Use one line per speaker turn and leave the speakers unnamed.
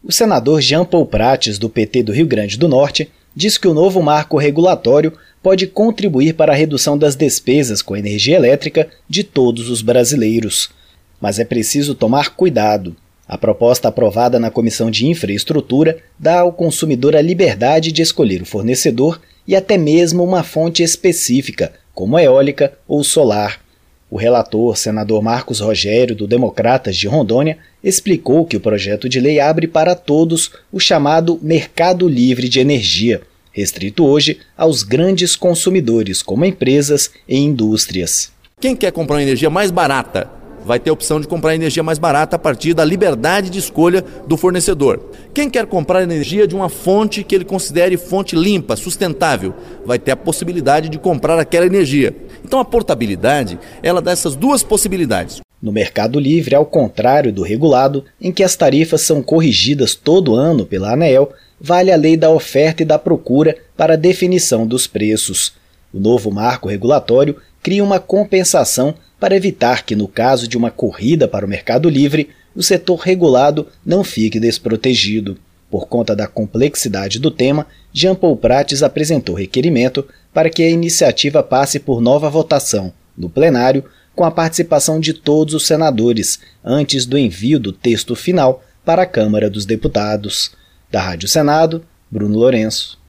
O senador Jean Paul Prates, do PT do Rio Grande do Norte, diz que o novo marco regulatório pode contribuir para a redução das despesas com energia elétrica de todos os brasileiros. Mas é preciso tomar cuidado. A proposta aprovada na Comissão de Infraestrutura dá ao consumidor a liberdade de escolher o fornecedor e até mesmo uma fonte específica, como eólica ou solar. O relator, senador Marcos Rogério, do Democratas de Rondônia, explicou que o projeto de lei abre para todos o chamado mercado livre de energia, restrito hoje aos grandes consumidores, como empresas e indústrias.
Quem quer comprar uma energia mais barata vai ter a opção de comprar energia mais barata a partir da liberdade de escolha do fornecedor. Quem quer comprar energia de uma fonte que ele considere fonte limpa, sustentável, vai ter a possibilidade de comprar aquela energia. Então a portabilidade, ela dá essas duas possibilidades.
No mercado livre, ao contrário do regulado, em que as tarifas são corrigidas todo ano pela ANEEL, vale a lei da oferta e da procura para a definição dos preços. O novo marco regulatório cria uma compensação para evitar que, no caso de uma corrida para o mercado livre, o setor regulado não fique desprotegido. Por conta da complexidade do tema, Jean Paul Prates apresentou requerimento para que a iniciativa passe por nova votação, no plenário, com a participação de todos os senadores, antes do envio do texto final para a Câmara dos Deputados. Da Rádio Senado, Bruno Lourenço.